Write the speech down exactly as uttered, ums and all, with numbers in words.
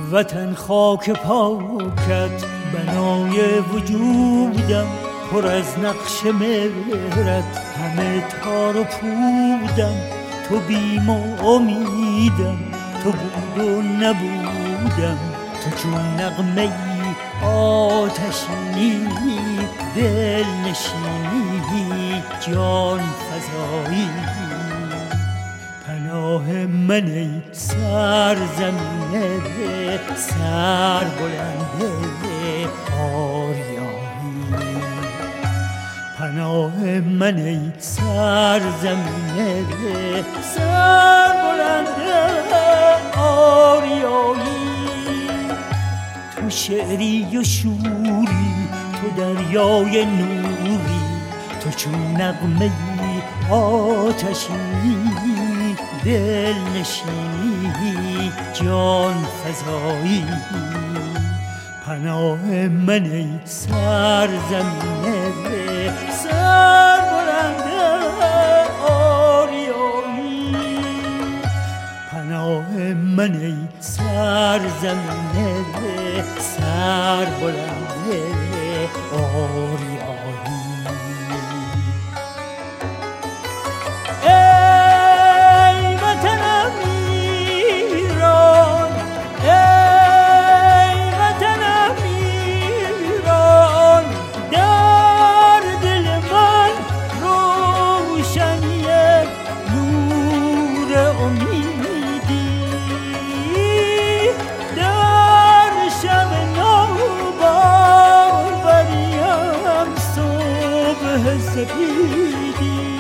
وطن خاک پاکت بنای وجودم، پر از نقش مهرت همه تار و پودم. تو بیم و امیدم، تو بود و نبودم، تو چون نغمه ای آتشینی، دل نشینی، جان فزایی. پناه من ای سرزمین سر بلنده آریایی. پناه من ای سرزمین سر بلنده آریایی. تو شعری و شوری، تو دریای نوری، تو چون نغمه ای آتشینی، دل نشینی، جان فزایی. پناه من ای سرزمین سر بلنده آریایی. پناه من ای سرزمین سر بلنده آریایی. سپیدی